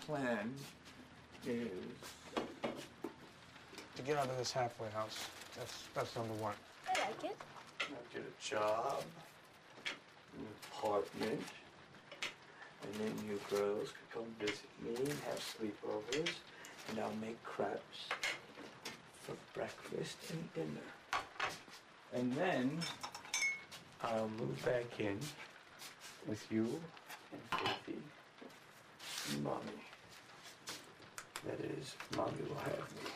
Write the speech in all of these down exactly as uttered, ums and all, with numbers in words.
plan is to get out of this halfway house. That's that's number one. I like it. I'll get a job, an apartment, and then you girls could come visit me and have sleepovers, and I'll make crepes for breakfast and dinner. And then I'll move back in with you and Faithy and Mommy. That is, Mommy will have me.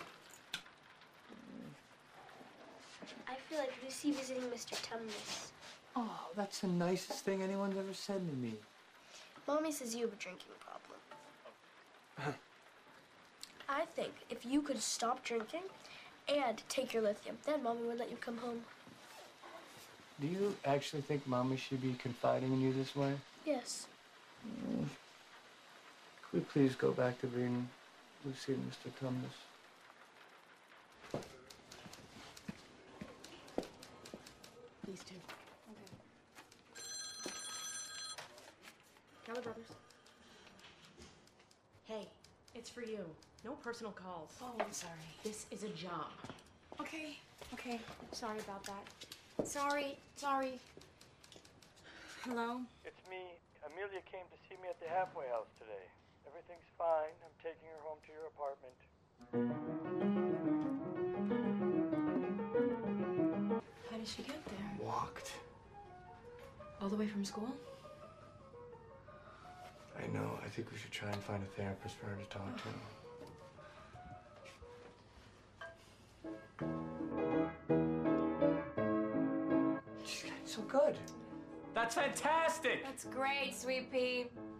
I feel like Lucy visiting Mister Tumnus. Oh, that's the nicest thing anyone's ever said to me. Mommy says you have a drinking problem. I think if you could stop drinking and take your lithium, then Mommy would let you come home. Do you actually think Mommy should be confiding in you this way? Yes. Mm. Could we please go back to being Lucy and Mister Tumnus? These two. Okay. Keller Brothers. Hey, it's for you. No personal calls. Oh, I'm sorry. This is a job. Okay, okay. Sorry about that. Sorry, sorry. Hello? It's me. Amelia came to see me at the halfway house today. Everything's fine. I'm taking her home to your apartment. How did she get there? Walked. All the way from school? I know. I think we should try and find a therapist for her to talk to. She's getting so good. That's fantastic! That's great, Sweet Pea.